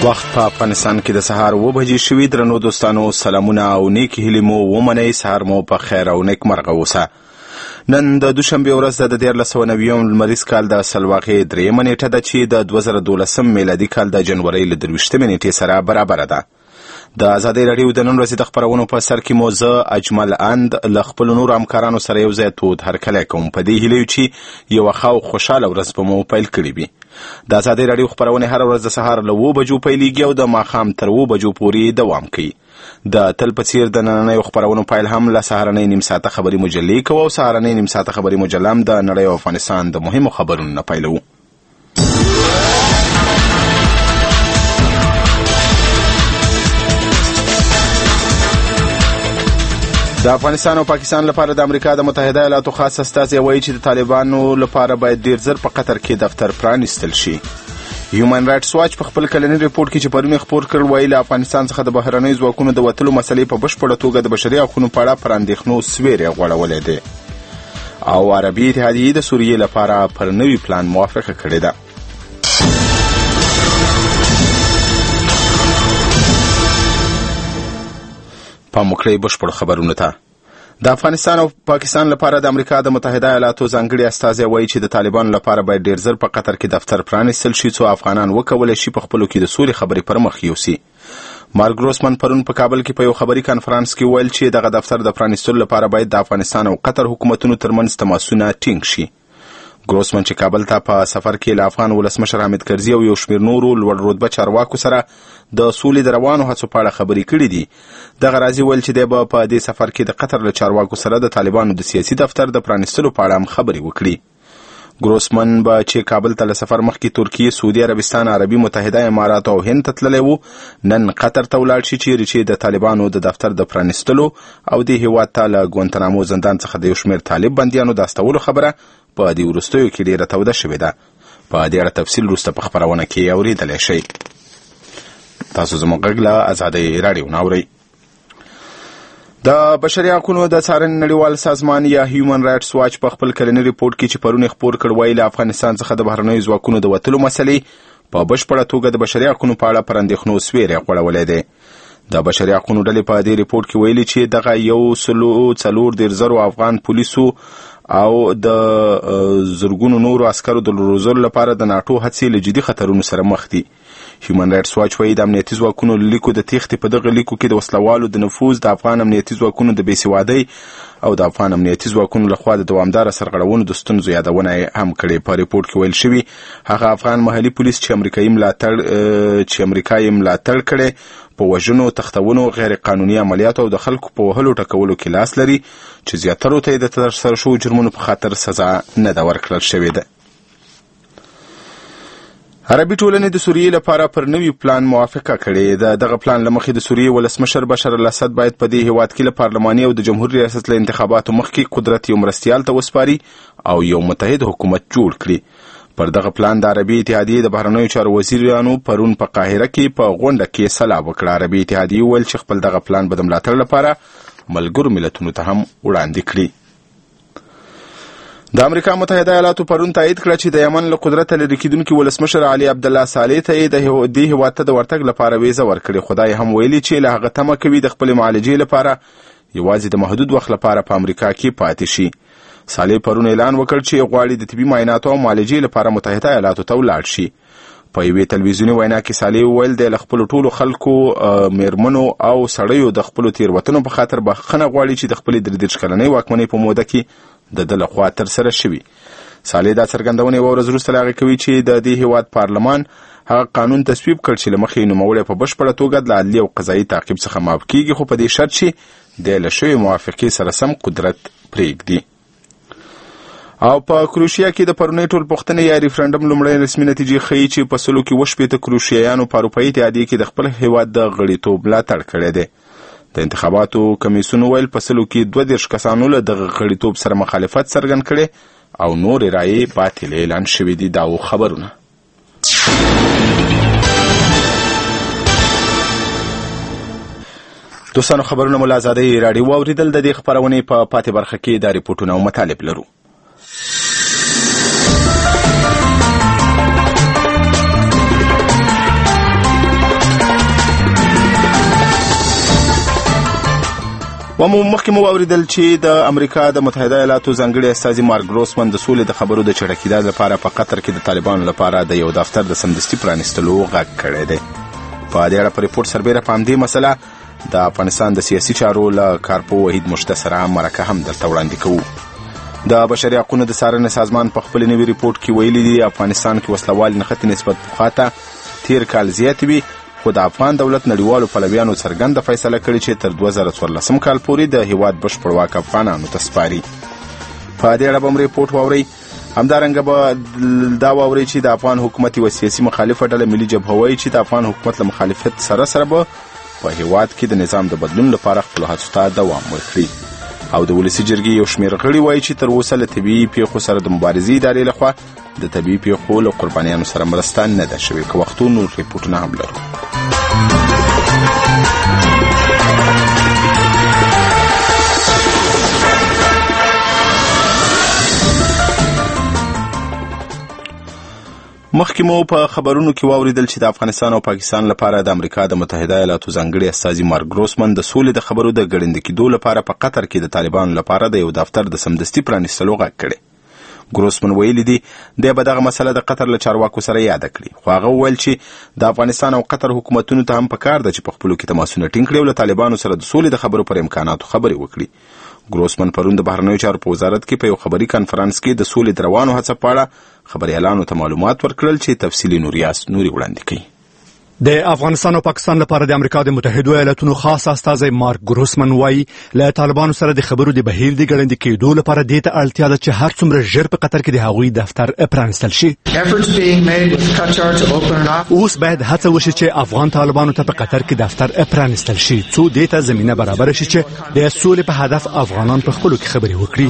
وخت په افغانستان کې د سهار 9 بجې شوي. درنو دوستانو سلامونه او نیک هیلې مو ومنئ. سهار مو په خیر او نیک مرغه اوسه. نن د دوشنبې ورځ د 1490 لمریز کال د سلواغې 3 نیټه ده چې د 2012 میلادي کال د جنوري له 23 نیټې سره برابر ده. د ازادۍ راډیو د نن ورځې د خبرونو په سر کې مو زه اجمل اند له خپلو نورو همکارانو سره یو ځای تود هرکلی کوم په دې هیله چې یوه ښه او خوشحاله ورځ به مو پیل کړې وي. د ازادۍ راډیو خپرونې هره ورځ د سهار له 9 بجو پیلیږي او د ماښام تر 9 بجو پورې دوام کوي. د تل په څیر د نننیو خپرونو پیل هم له سهارنۍ نیم ساعته خبري مجلې کوو او سهارنۍ نیم ساعته خبري مجله هم د نړۍ او افغانستان د مهمو خبرونو نه پیلوو. د افغانستان او پاکستان لپاره د امریکا د متحده ایالاتو خاص استازی وایي چې د طالبانو لپاره باید ډیر زر په قطر کې دفتر پرانیستل شي. هیومن رایټس واچ په خپل کلنی ریپورت کې چې پرون خپور کړ وایي له افغانستان څخه د بهرنیو ځواکونو د وتلو مسلې په بشپړه توګه د بشري حقوقو په اړه پر اندېښنو سویری غوړولې ده او عربي اتحادیې د سوریې لپاره پر نوي پلان موافقه کړې ده. پاموکړئ بشپړ خبرونه ته. د افغانستان او پاکستان لپاره د امریکا د متحده ایالاتو ځانګړي استازی وایي چې د طالبانو لپاره باید ډیر زر په قطر کې دفتر پرانیستل شي څو افغانان وکولی شي په خپلو کې د سولې خبرې پر مخ یوسي. مارک ګروسمن پرون په کابل کې په یو خبري کانفرانس کې ویل چې دغه دفتر د پرانیستلو لپاره باید د افغانستان او قطر حکومتونو ترمنځ تماسونه ټینګ شي. ګروسمن چې کابل ته په سفر کې له افغان ولسمشر حامد کرزي او یو شمېر نورو لوړ رتبه چارواکو سره د سولې د روانو هڅو په اړه خبرې کړې دي. دغه راځي ویل چې دی به په دې سفر کې د قطر له چارواکو سره د طالبانو د سیاسي دفتر د پرانیستلو په اړه هم خبرې وکړي. ګروسمن به چې کابل ته له سفر مخکې ترکیې، سعودي عربستان، عربي متحده امارات او هند ته تللی و، نن قطر ته ولاړ شي چیرې چې د طالبانو د دفتر د پرانیستلو او د هیواد ته له ګوانتنامو زندان څخه د یو شمېر طالب بندیانو د استولو خبره په دې وروستیو کې ډیره توده شوې ده. په دې اړه تفصیل وروسته په خپرونه کې اورېدلی شئ. تاسو زموږ غږ له ازادۍ راډیو نه اورئ. د بشري حقوقو د څارنې نړیوال سازمان یا هیومن رایټس واچ په خپل کلنی ریپورت کې چې پرون خپور کړ وایي له افغانستان څخه د بهرنیو ځواکونو د وتلو مسلې په بشپړه توګه د بشري حقوقو په اړه پر اندېښنو سویری غوړولی دی. د بشري حقوقو ډلې په دې ریپورت کې ویلي چې دغه 140 افغان پولیسو او د زرګونو نورو عسکرو د روزلو لپاره د ناټو هڅې له جدي خطرونو سره مخ دي. هیومن رایټس واچ وایي د امنیتي ځواکونو له لیکو د تېښتې په دغه لیکو کې د وسلوالو د نفوذ، د افغان امنیتي ځواکونو د بېسوادۍ او د افغان امنیتي ځواکونو لخوا د دوامداره سرغړونو د ستونزو یادونه هم کړې. په ریپورت کې ویل شوي هغه افغان محلي پولیس چې امریکا یې ملاتړ کړی په وژنو، تښتونو، غیر قانوني عملیاتو او د خلکو په وهلو ټکولو کې لاس لري چې زیاترو ته یې د ترسره شوو جرمونو په خاطر سزا نه ده ورکړل شوې ده. عربي ټولنې د سوریې لپاره پر نوي پلان موافقه کړې ده. دغه پلان له مخې د سوریې ولسمشر بشار الاسد باید په دې هیواد کې له پارلماني او د جمهور ریاست له انتخاباتو مخکې قدرت یو مرستیال ته وسپاري او یو متحد حکومت جوړ کړي. پر دغه پلان د عربي اتحادیې د بهرنیو چارو وزیرانو پرون په قاهره کې په غونډه کې سلا وکړه. عربي اتحادیې وویل چې خپل دغه پلان به د ملاتړ لپاره ملګرو ملتونو ته هم وړاندې کړي. د امریکا متحده ایالاتو پرون تایید کړه چې د یمن له قدرته لرې کېدونکي ولسمشر علي عبدالله صالح ته یې د دې هېواد ته د ورتګ لپاره ویزه ورکړې. خدای هم ویلي چې له هغه تمه کوي د خپلې معالجې لپاره یوازې د محدود وخت لپاره په امریکا کې پاتې شي. صالح پرون اعلان وکړ چې غواړي د طبي معایناتو او معالجې لپاره متحده ایالاتو ته ولاړ شي. په یوې تلویزیوني وینا کې صالح وویل دی له خپلو ټولو خلکو، میرمنو او سړیو د خپلو تېروتنو په خاطر بخښنه غواړي چې د خپلې 33 کلنۍ واکمنۍ په موده کې د ده لخوا ترسره شوي. صالح دا څرګندونه یوه ورځ وروسته له هغې کوي چې د دې هېواد پارلمان هغه قانون تصویب کړ چې له مخې یې نوموړی په بشپړه توګه د عدلي او قضایي تعقیب څخه معاف کیږي، خو په دې شرط چې د له شوې موافقې سره سم قدرت پرېږدي. او په کروشیا کې د پرونۍ ټولپوښتنې یا ریفرنډم لومړۍ رسمي نتیجې ښیي چې په 160 کروشیایانو په اروپایي اتحادیې کې د خپل هېواد د غړیتوب ملاتړ کړی دی. د انتخاباتو کمیسیون ویل په 132 کسانو له دغه غړیتوب سره مخالفت څرګند کړی او نورې رایې باطل اعلان شوې دي. دا و خبرونه. دوستانو خبرونه مو له ازادۍ راډیو واورېدل. د دې خپرونې په پاتې برخه کې دا ریپورټونه او مطالب لرو. مخکې مو واوریدل چې د امریکا د متحده ایالاتو ځانګړي استازي مارک ګروسمن د سولې د خبرو د چټکېدا لپاره په قطر کې د طالبانو لپاره د یو دفتر د سمدستي پرانیستلو غږ کړی دی. په دې اړه په ریپورت سربیره په همدې مسله د افغانستان د سیاسي چارو له کارپو وحید مشته سره مرکه هم درته وړاندې کوو. د بشري حقوقو د څارنې سازمان په خپل نوي ریپورت کې ویلي دي افغانستان کې وسلوال نښتې نسبت پخوا تیر کال زیاتې وي، خو د افغان دولت نړیوالو پلویانو څرګنده فیصله کړې چې تر 2014 کال پورې د هیواد بشپړ واک افغانانو ته سپاري. په دې اړه به هم ریپورټ واورئ. همدارنګه به دا واورئ چې د افغان حکومت یوه سیاسي مخالفه ډله ملي جبهه وایي چې د افغان حکومت له مخالفت سره سره به په هیواد کې د نظام د بدلون لپاره خپلو هڅو ته دوام ورکړي. او د ولسي جرګې یو شمېر غړي وایي چې تر اوسه له طبیعي پیښو سره د مبارزې ادارې لخوا د طبیعي پیښو له قربانیانو سره مرسته نه ده شوې. که وختو نور ریپورټونه هم لرو. مخکې مو په خبرونو کې واوریدل چې د افغانستان او پاکستان لپاره د امریکا د متحده ایالاتو ځانګړي استازي مارک ګروسمن د سولې د خبرو د ګړندي کېدو لپاره په قطر کې د طالبانو لپاره د یو دفتر د سمدستي پرانیستلو غږ کړی. ګروسمن ویلي دي دی به دغه مسله د قطر له چارواکو سره یاده کړي، خو هغه وویل چې د افغانستان او قطر حکومتونو ته هم پکار ده چې په خپلو کې تماسونه ټینګ کړي او له طالبانو سره د سولې د خبرو پر امکاناتو خبرې وکړي. ګروسمن پرون د بهرنیو چارو په وزارت کې په یو خبري کنفرانس کې د سولې د روانو هڅو په اړه خبريالانو ته معلومات ورکړل چې تفصیلي نوري وړاندې کړي. د افغانستان او پاکستان لپاره د امریکا د متحده ایالاتو خاص استازی مارک ګروسمن وایي له طالبانو سره د خبرو د بهیر د ګړندي کېدو لپاره دې ته اړتیا ده چې هر څومره ژر په قطر کې د هغوی دفتر پرانیستل شي. اوس باید هڅه وشي چې افغان طالبانو ته په قطر کې دفتر پرانیستل شي څو دې ته زمینه برابر شي چې د سولې په هدف افغانان په خپلو کې خبرې وکړي.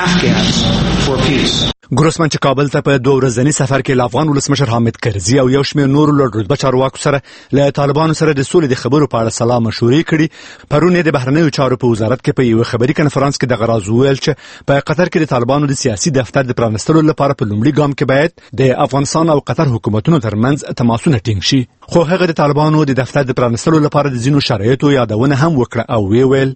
ګروسمن چې کابل ته په 2 ورځني سفر کې له افغان ولسمشر حامد کرزي او یو شمېر نورو لوړ چارواکو سره له طالبانو سره د سولې د خبرو په اړه سلا مشورې کړي. پرون د بهرنیو چارو په وزارت کې په یو خبري کنفرانس کې د غراز ویل چې په قطر کې د طالبانو د سیاسي دفتر د پرانیستلو لپاره په لومړي ګام کې باید د افغانستان او قطر حکومتونو ترمنځ تماسونه ټینګ شي. خو هغه د طالبانو د دفتر د پرانیستلو لپاره د ځینو شرایطو یادونه هم وکړه او ویل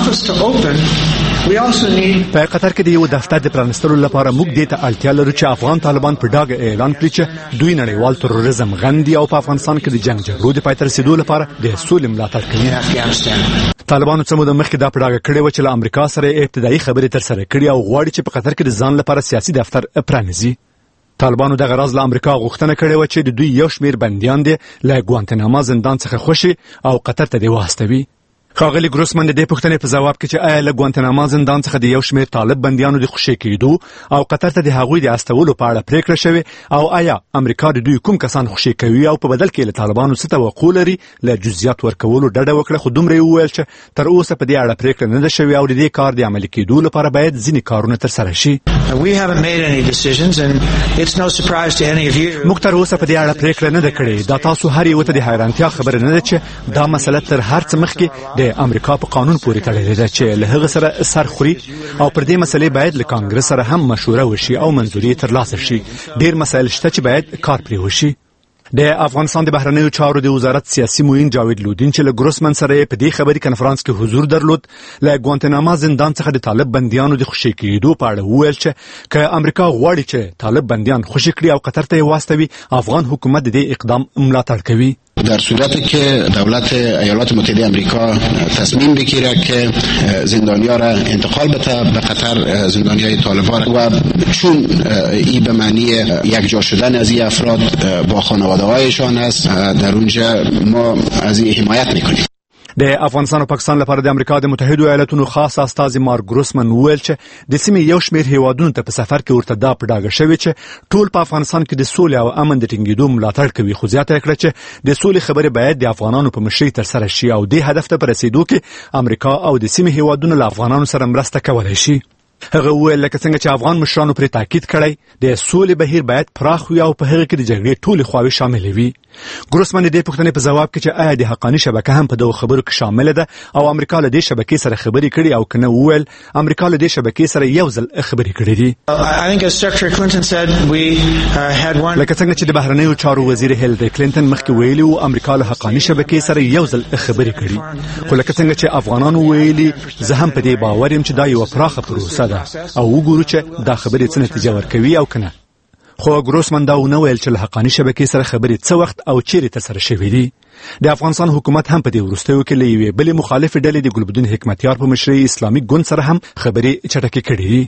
په قطر کې د یو دفتر د پرانیستلو لپاره موږ دې ته اړتیا لرو چې افغان طالبان په ډاګه اعلان کړي چې دوی نړیوال تروریزم غندي او په افغانستان کې د جنگ جګړو د پای ته رسیدو لپاره د سولې ملاتړ کوي. طالبانو څه موده مخکې دا په ډاګه کړې و چې له امریکا سره ابتدایي خبرې ترسره کړي او غواړي چې په قطر کې د ځان لپاره سیاسي دفتر پرانیزي. طالبانو د غراز له امریکا غوښتنه کړې و چې د دوی یو شمېر بندیان دي له ګوانتناما زندان څخه خوشي او قطر ته دی واستوي. ښاغلي ګروسمن د دې پوښتنې په ځواب کې چې آیا له ګوانتناما زندان څخه د یو شمېر طالب بندیانو د خوشي کېدو او قطر ته د هغوی د استولو په اړه پریکړه شوې او آیا امریکا د دوی کوم کسان خوشي کوي او په بدل کې له طالبانو څه توقع لري له جزئیات ورکولو ډډه وکړه. خو دومره وویل چې تر اوسه په دې اړه پریکړه نه ده شوې او د دې کار د عملي کېدو لپاره باید ځینې کارونه ترسره شي. موږ تر اوسه په دې اړه پریکړه نه ده کړې. دا تاسو هر یو ته د حیرانتیا خبره نه ده چې دا مسله تر هر څه مخکې د امریکا په قانون پورې تړلې ده چې له هغه سره سر خوري او پر دې مسلې باید له کانګرس سره هم مشوره وشي او منظوري ترلاسه شي. ډېر مسایل شته چې باید کار پرې وشي. د افغانستان د بهرنیو چارو د وزارت سیاسي معین جاوید لودین چې له ګروسمن سره په دې خبري کنفرانس کې حضور درلود له ګوانتناما زندان څخه د طالب بندیانو د خوشي کېدو په اړه وویل چې که امریکا غواړي چې طالب بندیان خوشي کړي او قطر ته واستوي افغان حکومت د دې اقدام ملاتړ کوي. در صورتی که دولت ایالات متحده آمریکا تصمیم بگیره که زندانیا را انتقال بده به قطر، زندانیای طالبان و چون این به معنی یک جا شدن از این افراد با خانواده هایشان است، در اونجا ما از این حمایت میکنیم. د افغانستان او پاکستان لپاره د امریکا د متحده ایالاتو خاص استازي مارک ګروسمن ویل چې د سیمې یو شمېر هیوادونو ته په سفر کې ورته دا په ډاګه شوی چې ټول په افغانستان کې د سولې او امن د ټینګېدو ملاتړ کوي. خو زیاته کړه چې د سولې خبرې باید د افغانانو په مشرۍ ترسره شي او دې هدف ته په رسیدو کې امریکا او د سیمې هیوادونو له افغانانو سره مرسته کولای شي. هغه وویل لکه څنګه چې افغان مشرانو پر تاکید کړی د سولې بهیر باید پراخ وي او په هغه کې د جګړې ټولې خواوې شامل وي. ګروسمن د دې پوښتنې په جواب کې چې آیا د حقاني شبکه هم په دغه خبرو کې شامل ده او امریکا له دې شبکې سره خبرې کړي او کنه وویل امریکا له دې شبکې سره یو ځل خبرې کړې دي. لکه څنګه چې د بهرنیو چارو وزیر هیلری کلینټن مخکې ویلي و امریکا له حقاني شبکې سره یو ځل خبرې کړي، خو لکه څنګه چې افغانانو ویلي زه هم په دې باور یم چې دا یو پراخه پروسه ده او وګورو چې دا خبرې څه نتیجه ورکوي او کنه. خو ګروسمن دا ونه ویل چې له حقاني شبکې سره خبرې څه وخت او چیرې ترسره شوې دي. د افغانستان حکومت هم په دې وروستیو کې له یوې بلې مخالفې ډلې د ګلبدین حکمتیار په مشرۍ اسلامي ګوند سره هم خبرې چټکې کړې دي.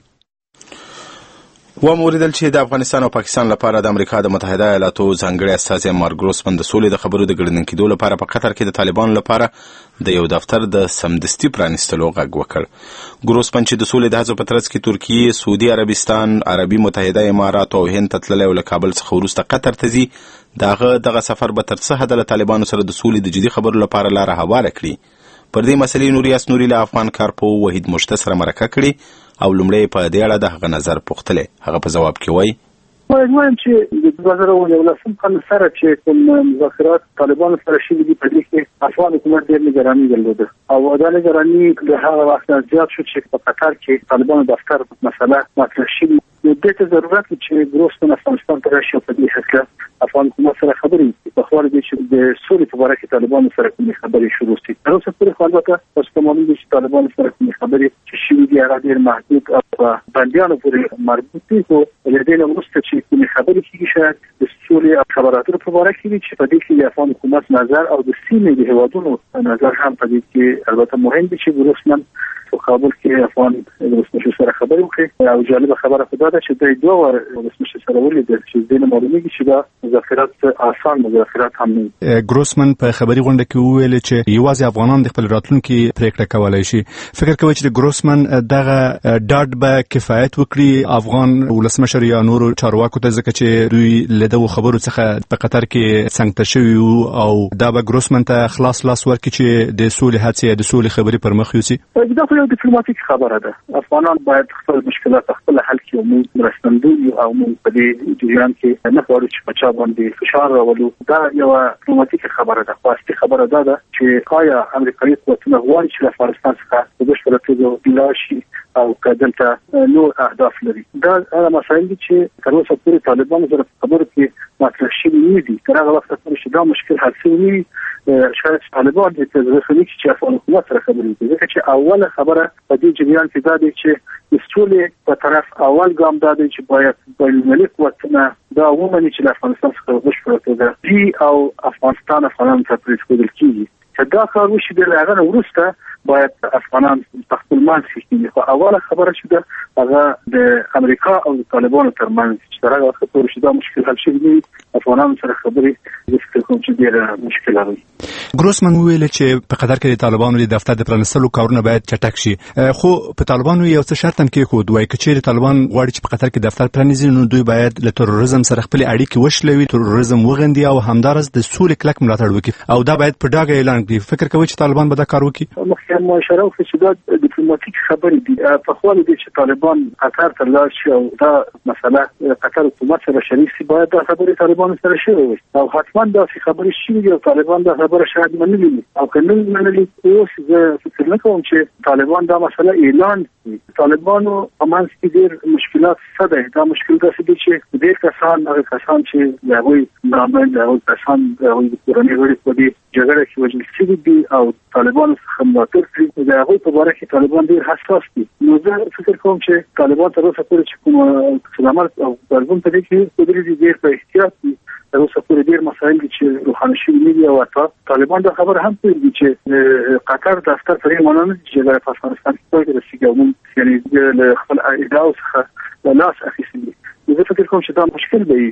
وموریدل چې د افغانستان او پاکستان لپاره د امریکا د متحده ایالاتو ځانګړي استازی مارک ګروسمن د سولې د خبرو د ګړندن کېدو لپاره په قطر کې د طالبانو لپاره د یو دفتر د سمدستي پرانیستلو غږ وکړ. ګروسمن چې د سولې د هڅو په ترڅ کې ترکیه، سعودي عربستان، عربي متحده امارات او هند ته تللی او له کابل څخه وروسته قطر ته ځي، دغه سفر به تر څه حده له طالبانو سره د سولې د جدي خبرو لپاره لاره هواره کړي. پر دې مسلې نوریاس نوري له افغان کارپو وحید مشته سره مرکه کړي او لومړی په دې اړه د هغه نظر پوښتلی. هغه په ځواب کې وایي وایم چې د 2019 کال سره چې کوم مذاکرات طالبانو سره شوي دي په دې کې افغان حکومت ډېر نگراني درلوده او دا نگراني د هغه وخت زیات شو چې په قطر کې طالبانو دفتر مسله مطرح شوي. نو دې ته ضرورت چې ګروسمن افغانستان ته راشي په دې حقیقت افغان حکومت سره خبرې په خور دي چې د سولې په اړه کې طالبانو سره کومې خبرې شروع شي. تر اوسه پورې خو البته تاسو ته معلوم دي چې طالبانو سره کومې خبرې چې شوي دي هغه ډېر محدود او بندیانو پورې مربوط دي. خو له دې نه وروسته چې کومې خبرې کېږي شاید د سولې او خبراتو په اړه کې چې په دې کې د افغان حکومت نظر او د سیمې د هیوادونو نظر هم په دې کې البته مهم دي چې ګروسمن په کابل کې افغان ولسمشر سره خبرې وکړي. او جالب خبره خو دا ده چې دوی دوه ور ولسمشر سره ولیدل چې د معلومیږي چې دا مذاکرات آسان مذاکرات هم نه. ګروسمن په خبري غونډه کې وویل چې یوازې افغانان د خپل راتلونکي پریکړه کولای شي. فکر کوي چې ګروسمن دغه ډاډ به کفایت وکړي افغان ولسمشر یا نور چارواکو ته، ځکه چې دوی له دغه خبرو څخه په قطر کې څنګه شوی او دا به ګروسمن ته خلاص لاس ورکړي چې د سولې هڅې د سولې خبرې پر مخ یوسي. دا یو ډیپلوماټیک خبره ده. افغانان باید خپل مشکلات خپل حل کړي او موږ مرستندوی او موږ په دې جریان کې نه غواړو چې په چا باندې فشار راولو. دا یو ډیپلوماټیک خبره ده. خاصه خبره ده چې آیا امریکایي قوتونه غواړي چې افغانستان څخه د بشپړ توګه جلا شي او کدلته نور اهداف لري. دا هغه مسایل دي چې تر اوسه پورې طالبان سره خبرو کې مطرح شوي نه دي. تر هغه وخت پورې چې دا مشکل حل شوی شاید طالبان د تزریقي چې افغان حکومت سره خبرې کوي. ځکه چې اوله خبره په دې جریان کې دا دی چې د سولې په طرف اول ګام دا دی چې باید بین‌المللي قوتونه دا ومني چې افغانستان څخه بشپړ توګه دی او افغانستان ته پرېښودل کیږي. چې دا کار وشي د هغه وروسته باید افغانان خپل منځ کې خو اوله خبره چې ده هغه د امریکا او د طالبانو ترمنځ چې هغه وخت پورې چې دا مشکل حل شي دي افغانان سره خبرې د فکر کوم چې ډېر مشکل لري. ګروسمن ویل چې په قطر کې د طالبانو د دفتر د پرانیستلو کارونه باید چټک شي، خو په طالبانو یو څه شرط هم کېښود وایي که چیرې طالبان غواړي چې په قطر کې دفتر پرانیزي نو دوی باید له تروریزم سره خپل اړیکې وشلوي، تروریزم وغندي او همدارس د سولې کلک ملاتړ وکړي او دا باید په ډاګه اعلان کړي. فکر کوي چې طالبان به دا کار وکړي؟ مخکې مو اشاره وکړه چې دا ډیپلوماټیک خبرې دي. په خپل دي چې طالبان قطر ته لاړ شي او دا مسله قطر حکومت سره شریک شي باید دا خبرې طالبان سره شوي وي او حتما دا خبرې شي او طالبان دا خبره شاید منلي او کنه منلي. اوس زه فکر نه کوم چې طالبان دا مسله اعلان کړي. طالبانو امانس کې ډېر مشکلات ساده. دا مشکل دا دي چې ډېر کسان چې هغوی نامه او کسان هغوی د کورنۍ غړي په دې جګړه کې وژل شوي دي او طالبان څخه ملاتړ کوي. د هغوی په اړه کې طالبان ډېر حساس دي. نو زه فکر کوم چې طالبان تر اوسه پورې چې کوم سلامت او غبرګون په دې کې قدرت ډېر په احتیاط دي. تر اوسه پورې ډېر مسایل دي چې روښانه شوي نه دي او طالبان دا خبره هم کوي چې قطر دفتر پرې مانه چې د افغانستان په کې رسیدي او موږ یعنی له خپل ادعاو څخه لاس اخیستي. زه فکر کوم چې دا مشکل دی.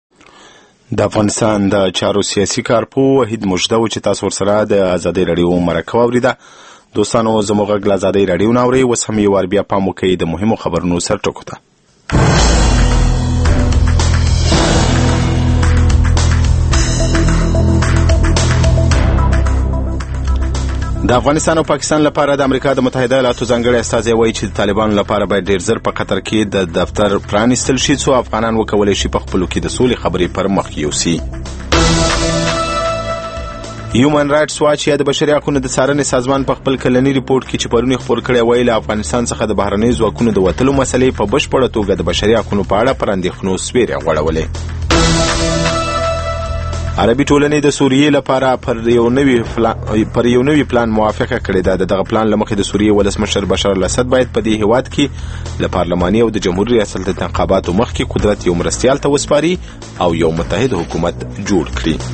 د افغانستان د چارو سیاسي کارپو وحید مجده چې تاسو ورسره د ازادي رادیو مرکه واوریده. دوستانو زموږ غږ ازادي رادیو ناوړي اوس هم یو بیا پام وکړئ د مهمو خبرونو سرټکو ته. د افغانستان او پاکستان لپاره د امریکا د متحده ایالاتو ځانګړي استازی وایي چې د طالبانو لپاره باید ډیر زر په قطر کې د دفتر پرانیستل شي څو افغانان وکولای شي په خپلو کې د سولې خبرې پر مخ یوسي. هیومن رائټس واچ یا د بشري حقوقو د څارنې سازمان په خپل کلنی ریپورت کې چې پرونی خبر کړی وایي له افغانستان څخه د بهرنۍ ځواکونو د وتلو مسلې په بشپړه توګه د بشري حقوقو په اړه پر اندېښنو سویری غوړولې. عربي ټولنې د سوریې لپاره پر یو نوي پلان موافقه کړې ده. دغه پلان له مخې د سوریې ولسمشر بشار الاسد باید په دې هیواد کې له پارلماني او د جمهوریت ریاست د انتخاباتو مخکې قدرت یو مرستیال ته وسپاري او یو متحد حکومت جوړ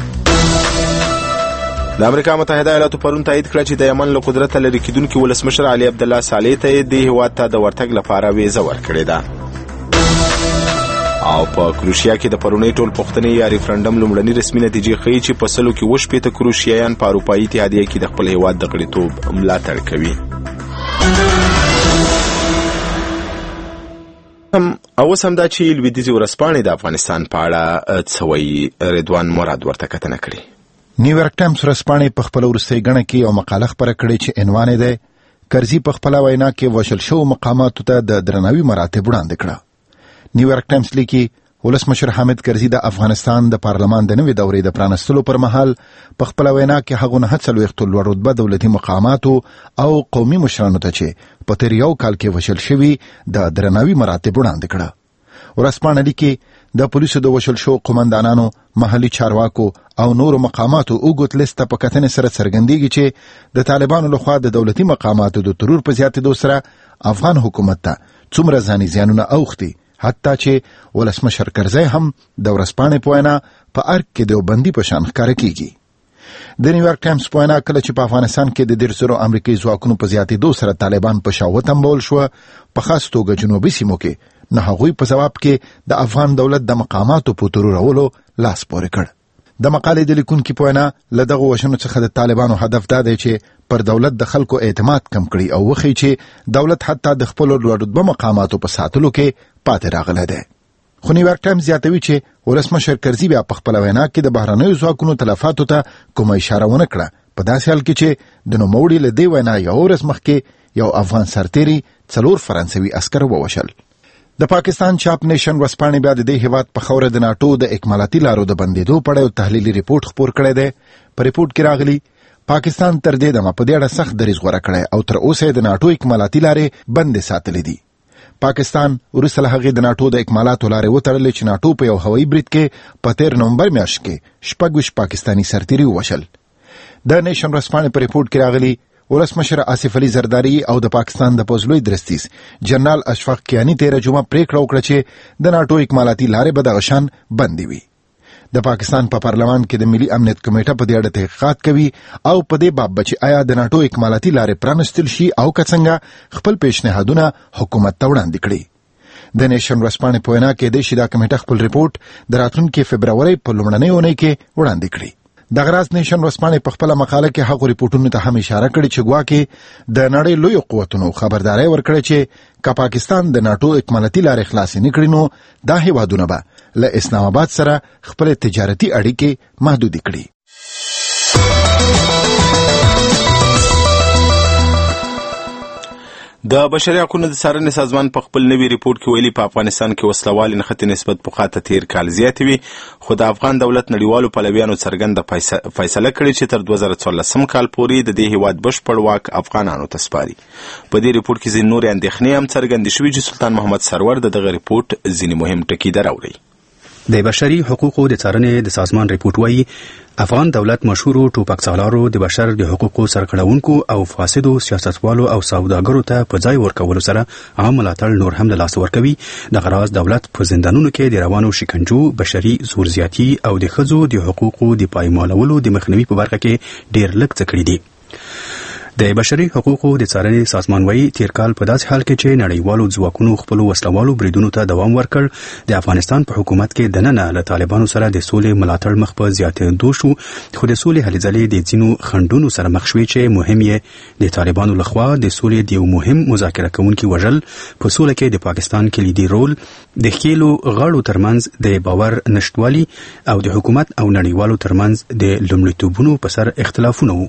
کړي. د امریکا متحده ایالاتو پرون تایید کړه چې د یمن له قدرت لرې کېدونکي ولسمشر علي عبدالله صالح ته دې هیواد ته د ورتګ لپاره ویزه ورکړې ده. او په کروشیا کې د پرونی ټول پوښتنې یا ریفرندم لومړنۍ رسمي نتیجې ښیي چې په سلو کې 80% کروشیایان په اروپایي اتحادیه کې د خپل هیواد د غړیتوب ملاتړ کوي. اوس هم دا چې لویدیځې ورځپاڼې د افغانستان په اړه څه وایي. رضوان مراد ورته کتنه کړې. نیویارک ټایمز ورځپاڼې په خپل وروستۍ ګڼه کې یو مقاله خپره کړې چې عنوان یې دی کرزي په خپله وینا کې وشل شوو مقاماتو ته د درناوي مراتب وړاندې کړه. نیویارک ټایمز لیکي ولسمشر حامد کرزي د افغانستان د پارلمان د نوې دورې د پرانستلو پر مهال په خپل وینا کې هغه 49 لوړ رتبه دولتي مقاماتو او قومي مشرانو ته چې په تیر یو کال کې وشل شوي د درناوي مراتب وړاندې کړه. ورځپاڼه لیکي د پولیسو د وشل شو قومندانانو، محلي چارواکو او نورو مقاماتو اوږد لیست په کتنې سره څرګندېږي چې د طالبانو لخوا د دولتي مقاماتو د ترور په زیاتېدو سره افغان حکومت ته څومره ځاني زیانونه اوښتي، حتی چې ولسمشر کرزی هم د ورځپاڼې په وینا په ارګ کې دیوبندي په شان ښکاره کیږي. د نیویارک ټایمز په وینا کله چې په افغانستان کې د 100 امریکایي ځواکونو په زیاتېدو سره طالبان په شا وتمبول شو، په خاص توګه جنوبي سیمو کې، نه هغوی په ځواب کې د افغان دولت د مقاماتو په ترورولو لاس پورې کړ. د مقالې د لیکونکي په وینا له دغه وژنو څخه د طالبانو هدف دا دی چې پر دولت د خلکو اعتماد کم کړي او وښیي چې دولت حتی د خپلو لوړ رتبه مقاماتو په ساتلو کې پاتې راغلی دی. خو نیویارک ټایمز زیاتوي چې ولسمشر کرزي بیا په خپله وینا کې د بهرنیو ځواکونو تلفاتو ته کومه اشاره ونه کړه، په داسې حال کې چې د نوموړي له دې وینا یو ورځ مخکې یو افغان سرتیري 4 فرانسوي عسکر ووژل. د پاکستان چاپ نیشن ورځپاڼې بیا د دې هیواد په خوره د ناټو د اکمالاتي لارو د بندېدو په اړه یو تحلیلي ریپورت خپور کړی دی. په ریپورت کې راغلي پاکستان تر دې دمه په دې اړه سخت دریځ غوره کړی او تر اوسه د ناټو اکمالاتي لارې بندې ساتلې دي. پاکستان وروسته له هغې د ناټو د اکمالاتو لارې وتړلې چې ناټو په یو هوایي برید کې په 13 نومبر میاشت کې 26 پاکستاني سرتیري ووژل. د نیشن ورځپاڼې په ریپورت کې راغلي ولسمشر آصف علي زرداري او د پاکستان د پوځلوی درستیز جنرال اشفاق کیانی 13 جمعه پریکړه وکړه چې د ناټو اکمالاتي لارې به دغه شان بندې وي. د پاکستان په پارلمان کې د ملي امنیت کمیټه په دې اړه تحقیقات کوي او په دې باب چې آیا د ناټو اکمالاتي لارې پرانستل شي او که څنګه خپل پیشنهادونه حکومت ته وړاندې کړي. د نیشن ورځپاڼې په وینا کې د دا کمیټه خپل ریپورت د راتلونکي فبرورۍ په لومړنۍ اونۍ کې وړاندې کړي. د غراز نیشن ورځپاڼې په خپله مقاله کې هغو ریپورټونو ته هم اشاره کړې چې ګواکې د نړۍ لویو قوتونو خبرداری ورکړې چې که پاکستان د ناټو اکمالاتي لارې خلاصې نه کړي نو دا هیوادونه به له اسلام آباد سره خپل تجارتي اړیکې محدودې کړي. د بشري حقوقو د څارنې سازمان په خپل نوي ریپورت کې ویلي په افغانستان کې وسلوالې نښتې نسبت پخوا ته تیر کال زیاتې وي، خو د افغان دولت نړیوالو پلویانو څرګنده فیصله کړې چې تر 2014 کال پورې د دې هیواد بشپړ واک افغانانو ته سپاري. په دې ریپورت کې ځینې نورې اندېښنې هم څرګندې شوي چې سلطان محمد سرور د دغه ریپورت ځینې مهم ټکي دراوړي. د بشري حقوقو د څارنې د سازمان ریپورت وایي افغان دولت مشهورو ټوپکسالارو د بشر د حقوقو سرغړونکو او فاسدو سیاستوالو او سوداګرو ته په ځای ورکولو سره عام ملاتړ نور هم له لاسه ورکوي. دغه راز دولت په زندانونو کې د روانو شکنجو، بشري زورزیاتي او د ښځو د حقوقو د پایمالولو د مخنیوي په برخه کې ډېر لږ څه کړي دي. د بشري حقوقو د څارنې سازمان وایي تیر کال په داسې حال کې چې نړیوالو ځواکونو خپلو وسلوالو بریدونو ته دوام ورکړ، د افغانستان په حکومت کې دننه له طالبانو سره د سولې ملاتړ مخ په زیاتېدو شو، خو د سولې هلې ځلې د ځینو خنډونو سره مخ شوې چې مهم یې د طالبانو لخوا د سولې د یو مهم مذاکره کوونکي وژل، په سوله کې د پاکستان کلیدي رول، د ښکېلو غاړو ترمنځ د باور نشتوالي او د حکومت او نړیوالو ترمنځ د لومړیتوبونو په سر اختلافونه وو.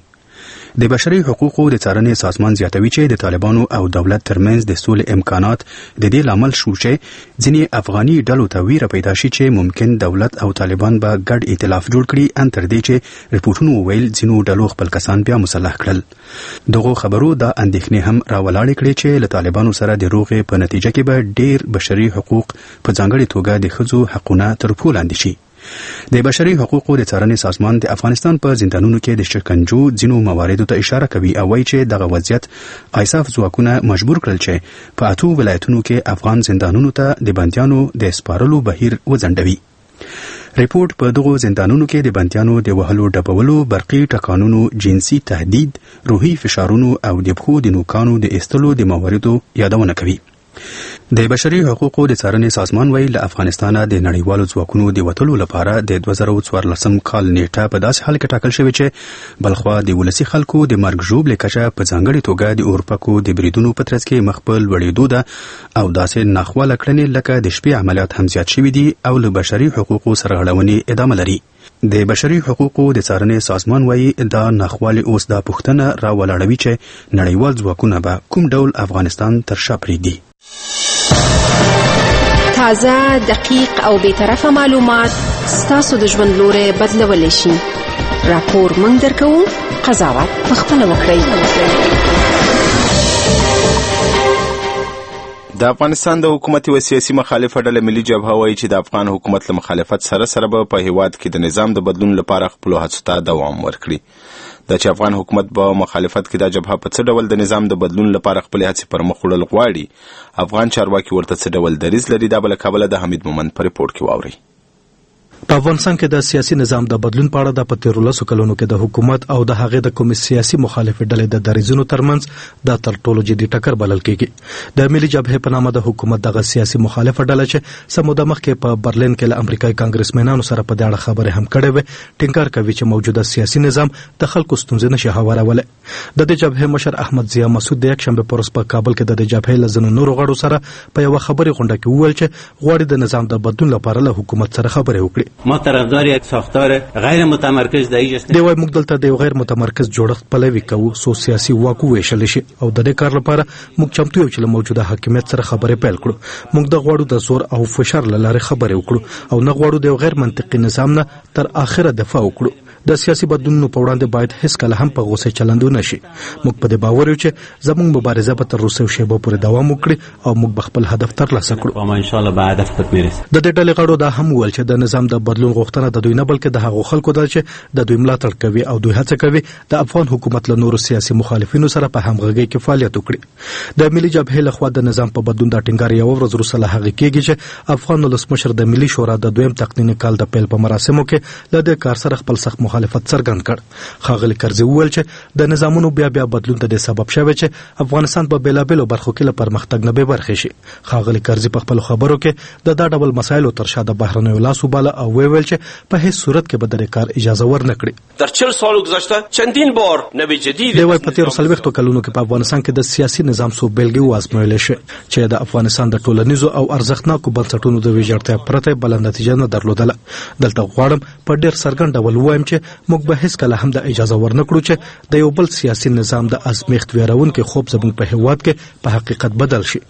د بشري حقوقو د څارنې سازمان زیاتوي چې د طالبانو او دولت ترمنځ د سولې امکانات د دې لامل شو چې ځینې افغاني ډلو ته ویره پیدا شي چې ممکن دولت او طالبان به ګډ ائتلاف جوړ کړي ان تر دې چې ریپورتونو ویل ځینو ډلو خپل کسان بیا مسلح کړل. دغه خبرو دا اندېښنې هم راولاړې کړې چې له طالبانو سره د روغې په نتیجه کې به ډېر بشري حقوق په ځانګړې توګه د ښځو حقونه تر پښو لاندې شي. د بشري حقوقو د څارنې سازمان د افغانستان په زندانونو کې د شکنجو ځینو مواردو ته اشاره کوي او وایي چې دغه وضعیت ایساف ځواکونه مجبور کړل چې په 8 ولایتونو کې افغان زندانونو ته د بندیانو د سپارلو بهیر وځنډوي. ریپورت په دغو زندانونو کې د بندیانو د وهلو ډبولو، برقي ټکانونو، جنسي تهدید، روحي فشارونو او د پښو د نوکانو د ایستلو د مواردو یادونه کوي. د بشري حقوقو د څارنې سازمان ویل له افغانستانه د نړیوالو ځواکونو د وتلو لپاره د 2014 کال نیټه په داسې حال کې ټاکل شوې چې بلخوا د ولسي خلکو د مرګ ژوبلې کچه په ځانګړې توګه د اورپکو د بریدونو په ترڅ کې مخ په لوړېدو ده او داسې ناخواله کړنې لکه د شپې عملیات هم زیات شوي دي او له بشري حقوقو سرغړونې ادامه لري. د بشري حقوقو د څارنې سازمان وایي دا ناخوالې اوس دا پوښتنه راولاړوي چې نړیوال ځواکونه به کوم ډول افغانستان تر شا پرېږدي. تازه، دقیق او بی‌طرفه معلومات ستاسو د ژوند لوري بدلولی شي. راپور موږ درکوو، قضاوت پخپله وکړئ. د افغانستان د حکومت او سیاسي مخالفه ډله ملي جبهه وایي چې د افغان حکومت له مخالفت سره به په هیواد کې د نظام د بدلون لپاره خپل هڅو ته دوام ورکړي. دا چې افغان حکومت به مخالفت کې د جبهه په څه ډول د نظام د بدلون لپاره خپل هڅې پر مخ وړل غواړي، افغان چارواکي ورته څه ډول دریځ لري، دا بل کابل د حمید مومند په ریپورت کې واوري. په افغانستان کې د سیاسي نظام د بدلون په اړه د 13 کلونو کې د حکومت او د هغې د کومې سیاسي مخالفې ډلې د دریځونو ترمنځ د تر ټولو جدي ټکر بلل کېږي. د ملي جبهې په نامه د حکومت دغه سیاسي مخالفه ډله چې سموده مخکې په برلین کې له امریکایي کانګرسمنانو سره په دې اړه خبرې هم کړې وې، ټینګار کوي چې موجوده سیاسي نظام د خلکو ستونزې نشي هوارولی. د دې جبهې مشر احمد ضیا مسعود د یکشنبې په ورځ په کابل کې د دې جبهې له ځینو نورو غړو سره په یوه خبري غونډه کې وویل چې غواړي د نظام د بدلون لپاره له حکومت سره خبرې وکړي. ما طرفدار یک ساختار غیر متمرکز د ایجاد دی وای موږ دلته د یو غیر متمرکز جوړښت پلوي کوو سو سیاسي واک ویشل شي او د دې کار لپاره موږ چمتو یو چې له موجوده حاکمیت سره خبرې پیل کړو. موږ د غواړو د زور او فشار له لارې خبرې وکړو او نه غواړو د یو غیر منطقي نظام نه تر اخره دفاع وکړو. د سیاسي بدلونونو په وړاندې باید هیڅ کله هم په غوسه چلندو نشي. موږ په دې باور یو چې زموږ مبارزه به تر وروستیو شیبو پورې دوام وکړي او موږ به خپل هدف ترلاسه کړو. ان شاء الله به هدف ته ورسېږو. د دې ډلې غړو دا هم وویل چې د نظام د بدلون غوښتنه د دوی نه بلکې د هغو خلکو ده چې د دوی ملاتړ کوي او دوی هڅه کوي د افغان حکومت له نورو سیاسي مخالفینو سره په همغږۍ کې فعالیت وکړي. د ملي جبهې لخوا د نظام په بدلون د ټینګار یو ورځ وروسته له هغې کېږي چې افغان ولسمشر د ملي شورا د دویم تقنیني کال د پیل په مراسمو کې له دې کار سره خپل سخت مخالفت څرګند کړ. ښاغلي کرزي وویل چې د نظامونو بیا بدلون ته د سبب شوی چې افغانستان په بیلابیلو برخو کې له پرمختګ نه بې برخې شي. ښاغلي کرزي په خپلو خبرو کې د دا ډول مسایلو تر شا د بهرنیو لاس وباله او ویل چې په هیڅ صورت کې به د کار اجازه ورنه کړي. در 40 سال گذشته چندین بار نوې جدید دی وای په 13 کلونو کې په افغانستان کې د سیاسي نظام سو بیلګې وازمویل شي چې د افغانستان د ټولنیزو او ارزښتناکو بنسټونو د ویجاړتیا پرته بل نتیجه نه درلودله. دلته غواړم په ډېر څرګند ډول ووایم چې موږ به هیڅ کله هم د اجازه ورنکړو چې د یو بل سیاسي نظام د ازمیښت ویرونکي خوب زموږ په هیواد کې په حقیقت بدل شي.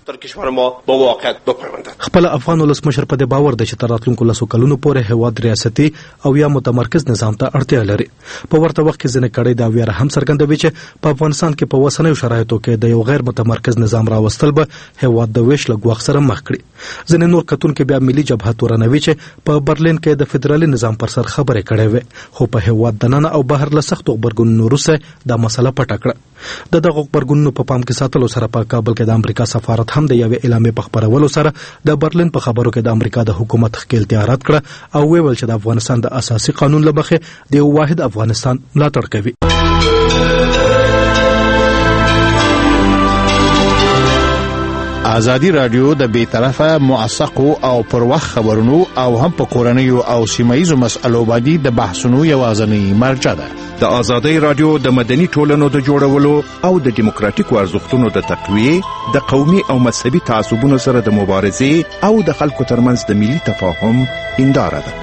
خپل افغان ولسمشر په دې باور دی چې تر راتلونکو 10 کلونو پورې هیواد ریاستي او یا متمرکز نظام ته اړتیا لري. په ورته وخت کې ځینې کړۍ دا ویره هم څرګندوي چې په افغانستان کې په اوسنیو شرایطو کې د یو غیر متمرکز نظام راوستل به هیواد د ویش له ګواښ سره مخ کړي. ځینې نور کتونکي بیا ملي جبهه تورنوي چې په برلین کې د فدرالي نظام پر سر خبرې کړې وې خو په هیواد دننه او بهر له سختو غبرګونونو وروسته دا مسله پټه کړه. د دغه غبرګونونو په پام کې ساتلو سره په کابل کې د امریکا سفارت هم د یوې اعلامیې په خپرولو سره د برلین په خبرو کې د امریکا د حکومت ښکېلتیا رد کړه او ویل چې د افغانستان د اساسي قانون له مخې د یو واحد افغانستان ملاتړ کوي. ازادي رادیو د بی‌طرفه موثقو او پر وخت خبرونو او هم په کورنیو او سیمایي مسألو باندې د بحثونو یوازینی مرجع ده. د ازادي رادیو د مدني ټولنو د جوړولو او د دیموکراتیکو ارزښتونو د تقویې، د قومي او مذهبي تعصبونو سره د مبارزې او د خلکو ترمنځ د ملي تفاهم هنداره ده.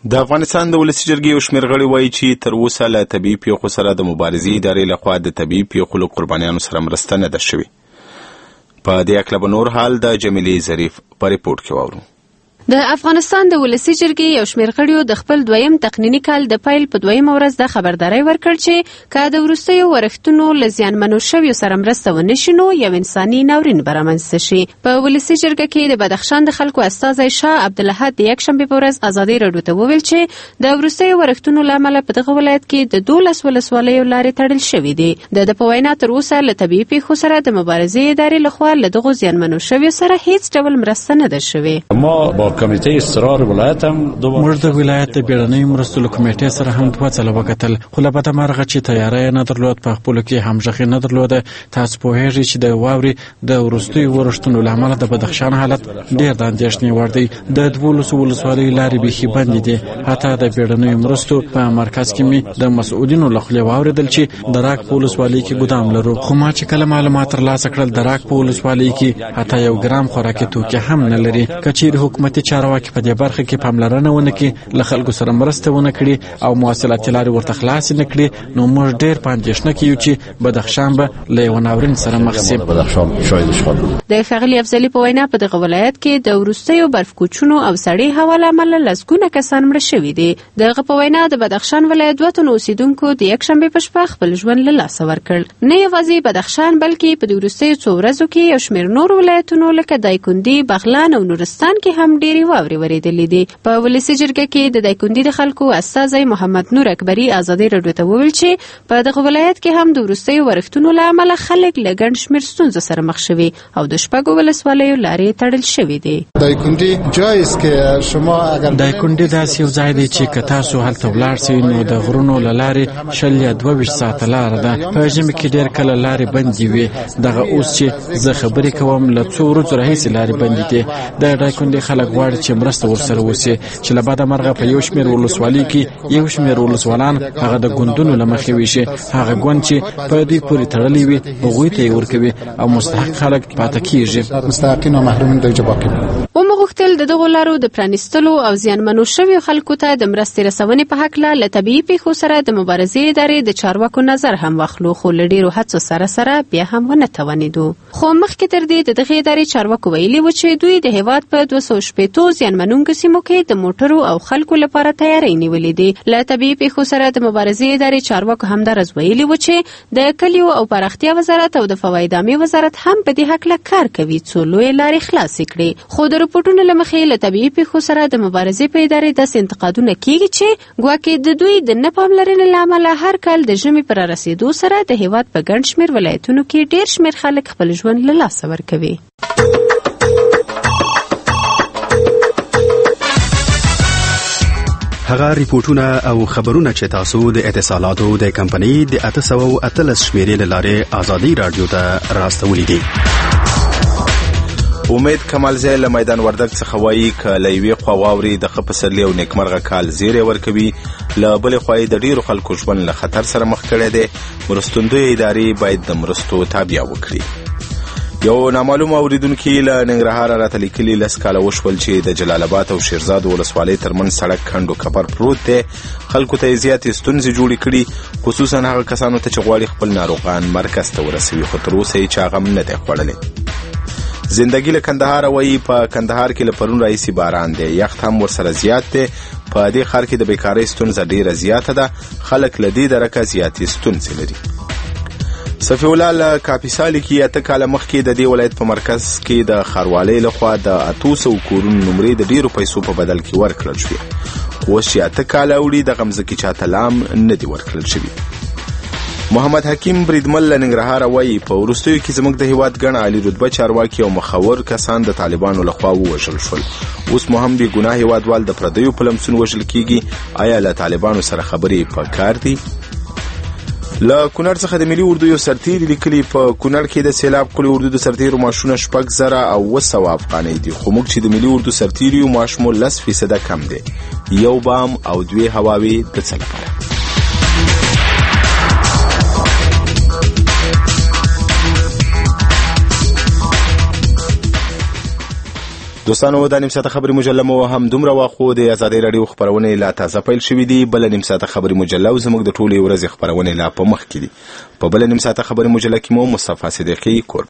د افغانستان د ولسي جرګې یو شمېر غړي وایي چې تر اوسه له طبیعي پیښو سره د مبارزې ادارې لخوا د طبیعي پیښو له قربانیانو سره مرسته نه ده شوې. په دې اړه به نور حال د جمیلې ظریف په ریپورت کې واورو. د افغانستان د ولسي جرګې یو شمېر غړیو د خپل دویم تقنیني کال د پیل په دویمه ورځ د خبرداري ورکړ چې که د وروستیو ورښتونو له زیانمنو شویو سره مرسته ونه شي نو یو انساني ناورین به رامنځته شي. په ولسي جرګه کې د بدخشان د خلکو استازی شاه عبدالاحد د یکشنبې په ورځ ازادي راډیو ته وویل چې د وروستیو ورښتونو له امله په دغه ولایت کې د 12 ولسوالیو لارې تړل شوې دي. د په وینا تر اوسه له طبیعي پیښو سره د مبارزې ادارې لخوا له دغو زیانمنو شویو سره هیڅ ډول مرسته نه ده شوې. ما با کمیته استقرار ولایت هم موږ د ولایت د بیړنۍ مرستو له کمیټې سره هم دوه ځله وکتل، خو له بده مرغه چې تیاری نه درلود، په خپلو کې همغږي نه درلوده. تاسو پوهیږئ چې د واورې د وروستیو ورښتونو له امله د بدخشان حالت ډېر د اندېښنې وړ دی. د 12 ولسوالیو لارې بیخي بندې دي. حتی د بیړنیو مرستو په مرکز کې مې د مسؤلینو له خولې واورېدل چې د راک په ولسوالۍ کې ګدام لرو، خو ما چې کله معلومات ترلاسه کړل د راک په ولسوالۍ کې حتی یو ګرام خوراکي توکي هم نه لري. که چیرې حکومتي چارواکي په دې برخه کې پاملرنه ونه کړي، له خلکو سره مرسته ونه کړي او مواصلاتي لارې ورته خلاصې نه کړي، نو موږ ډېر په اندېښنه کې یو چې بدخشان به له یو ناورین سره مخ شي. د ښاغلي افضلي په وینا په دغه ولایت کې د وروستیو برفکوچونو او سړې هوا له امله لسګونه کسان مړه شوي دي. دغه په وینا د بدخشان ولایت 2 تنو اوسیدونکو د یکشنبې په شپه خپل ژوند له لاسه ورکړ. نه یوازې بدخشان بلکې په د وروستیو څو ورځو کې یو شمېر نور ولایتونو لکه دایکندي، بغلان او نورستان کې هم ډېرې واورې ورېدلې دي. په ولسي جرګه کې د دایکندي د خلکو استازی محمد نور اکبري ازادي راډیو ته وویل چې په دغه ولایت کې هم د وروستیو ورښتونو له امله خلک له ګڼ شمېر ستونزو سره مخ شوي او د 6 ولسوالیو لارې تړل شوې دي. دایکندي جای است که شما اگر دایکندي داسې یو ځای دی چې که تاسو هلته ولاړ شئ نو د غرونو له لارې 20 یا 22 ساعته لاره ده. په ژمي کې ډېر کله لارې بندې وي. دغه اوس چې زه خبرې کوم له څو ورځو راهیسې لارې بندې دي. د دایکندي خلک غواړي چې مرسته ورسره وشي چې له بده مرغه په یو شمېر ولسوالۍ کې یو شمېر ولسوالان هغه د ګوندونو له مخې ویشي، هغه ګوند چې په دوی پورې تړلی وي هغوی ته یې ورکوي او مستحق خلک پاته کېږي. مستحقین او محرومین د جواب ومغوښتل د دغو لارو د پرانیستلو او زیانمنو شویو خلکو ته د مرستې رسونې په هکله له طبیعي پیښو سره د مبارزې ادارې د چارواکو نظر هم واخلو، خو له ډېرو هڅو سره بیا هم ونه توانېدو. خو مخکې تر دې د دغې ادارې چارواکو ویلي و چې دوی د هېواد په 260 زیانمنونکو سیمو کې د موټرو او خلکو لپاره تیاری نیولې دي. له طبیعي پیښو سره د مبارزې ادارې چارواکو همدارز ویلي و چې د کلیو او پراختیا وزارت او د فواید عامې وزارت هم په دې هکله کار کوي څو لویې لارې خلاصې کړي. خو د رپورټونو له مخې له طبیعي پیښو سره د مبارزې په ادارې داسې انتقادونه کېږي چې ګواکې د دوی د نه پاملرنې له امله هر کال د ژمي پر رسېدو سره د هېواد په ګڼ شمېر ولایتونو کې ډېر شمېر خلک خپل ژوند له لاسه ورکوي. هغه ریپورتونه او خبرونه چې تاسو د اتصالاتو د کمپنۍ د 813 شمیرې له لارې ازادي رادیو ته راستولې دي. امید کمالزی له میدان وردګ څخه وایي ک لوي خو واوري د خپسرلی او نیکمرغه کال زیری ورکوي، له بل خو د ډیرو خلکو ژوند له خطر سره مخ کړي دي. مرستندوی ادارې باید د مرستو تابع وکړي. یو نامعلوم اوریدونکو له ننګرهار راته لیکلي لس کاله وشول چې د جلال آباد او شیرزاد ولسوالۍ ترمنځ سړک کندو کپر پروت دی. خلکو ته زیاتې ستونزې جوړې کړي، خصوصا هغه کسانو ته چې غواړي خپل ناروغان مرکز ته ورسوي، خو تر اوسه یې چا غم نه دی خوړلی. زندگی له کندهار وایي په کندهار کې له پرون راهیسې باران دی، یخت هم ورسره زیات دی. په دې ښار کې د بیکارۍ ستونزه ډیره زیاته ده، خلک له دې درکه زیاتې ستونزې لري. صفی الله له کاپیسا لیکي 8 کاله مخکې د دې ولایت په مرکز کې د ښاروالۍ لخوا د 800 کورونو نمرې د ډیرو پیسو په بدل کې ورکړل شوې، اوس چې 8 کاله وړي دغه مځکې چاته لام نه دي ورکړل شوي. محمد حکیم بریدمل له ننګرهار وایي په وروستیو کې زموږ د هیواد ګڼ عالی رتبه چارواکي او مخور کسان د طالبانو لخوا ووژل شول. اوس مو هم بې ګناه هیوادوال د پردیو په لمسون وژل کیږي. آیا له طالبانو سره خبرې په کار دي؟ له کونړ څخه د ملي اردو یو سرتیري لیکلي په کونړ کې د سیلاب کلي اردو د سرتیرو معاشونه 6,000 او 200 افغانۍ دي، خو موږ چې د ملي اردو سرتیرو معاش مو 10% کم دی. یو بام او 2 هواوي د څه لپاره؟ دوستانو د نیم ساعته خبري مجله مو هم دومره واخو د ازادي رادیو خبرونه لا تازه پیل شوې دي. بل نیم ساعته خبري مجله او زموږ د ټولې ورځې خبرونه لا په مخ کې دي. په بل نیم ساعته خبري مجله کې مو مصطفی صدیقی کور